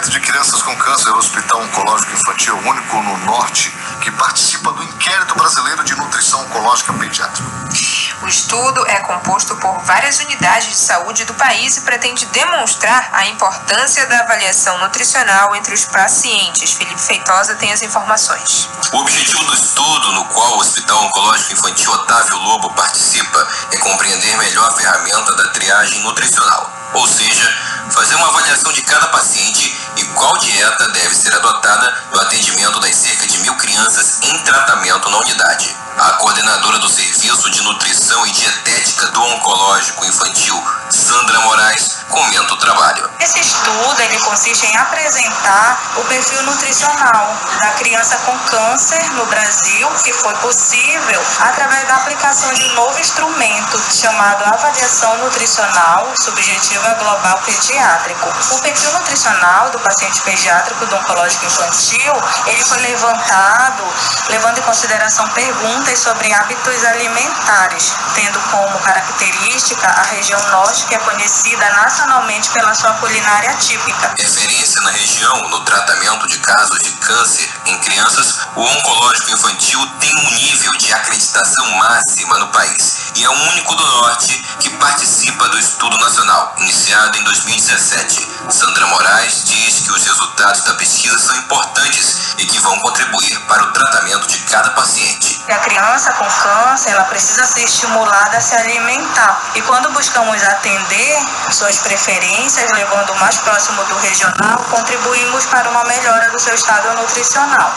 Tratamento de crianças com câncer, o Hospital Oncológico Infantil, único no Norte, que participa do Inquérito Brasileiro de Nutrição Oncológica Pediátrica. O estudo é composto por várias unidades de saúde do país e pretende demonstrar a importância da avaliação nutricional entre os pacientes. Felipe Feitosa tem as informações. O objetivo do estudo, no qual o Hospital Oncológico Infantil Otávio Lobo participa, é compreender melhor a ferramenta da triagem nutricional, ou seja, fazer uma avaliação de cada paciente e qual dieta deve ser adotada no atendimento das cerca de 1.000 crianças em tratamento na unidade. A coordenadora do Serviço de Nutrição e Dietética do Oncológico Infantil, Sandra Moraes, comenta o trabalho. Esse estudo ele consiste em apresentar o perfil nutricional da criança com câncer no Brasil, que foi possível através da aplicação de um novo instrumento chamado Avaliação Nutricional Subjetiva Global Pediátrico. O perfil nutricional do paciente pediátrico do Oncológico Infantil, ele foi levantado levando em consideração perguntas sobre hábitos alimentares, tendo como característica a região norte, que é conhecida nacionalmente pela sua culinária típica. Referência na região no tratamento de casos de câncer em crianças, o Oncológico Infantil tem um nível de acreditação máxima no país e é o único do Norte que participa do estudo nacional, iniciado em 2017. Sandra Moraes diz que os resultados da pesquisa são importantes e que vão contribuir para o tratamento de cada paciente. A criança com câncer, ela precisa ser estimulada a se alimentar. E quando buscamos atender suas preferências, levando o mais próximo do regional, contribuímos para uma melhora do seu estado nutricional.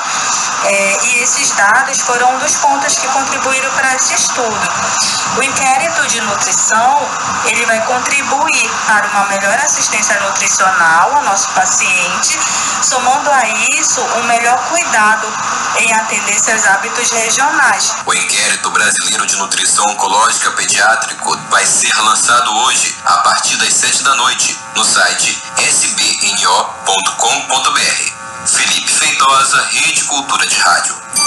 E esses dados foram um dos pontos que contribuíram para esse estudo. O inquérito de nutrição, ele vai contribuir para uma melhor assistência nutricional ao nosso paciente, somando a isso um melhor cuidado em atender seus hábitos regionais. O Inquérito Brasileiro de Nutrição Oncológica Pediátrico vai ser lançado hoje, a partir das 19h, no site sbno.com.br. Felipe Feitosa, Rede Cultura de Rádio.